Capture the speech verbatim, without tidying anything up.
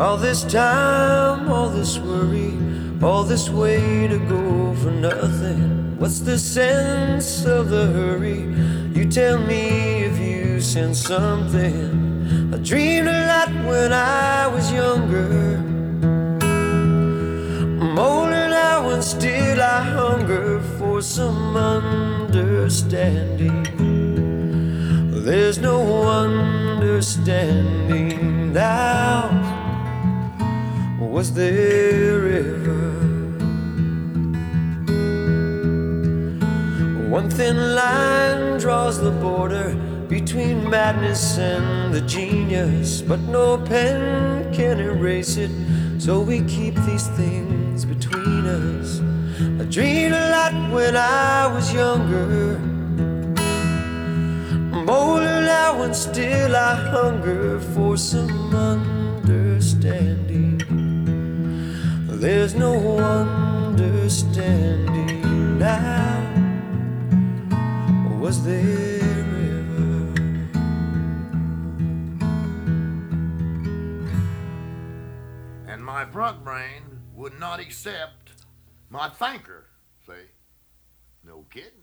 All this time, all this worry, all this way to go for nothing. What's the sense of the hurry? You tell me if you sense something. I dreamed a lot when I was younger. I'm older now and still I hunger for some understanding. There's no understanding now. Was there ever? One thin line draws the border between madness and the genius, but no pen can erase it, so we keep these things between us. I dreamed a lot when I was younger. I'm older now and still I hunger for some understanding. There's no understanding now. Was there ever? And my front brain would not accept my thinker, see? No kidding.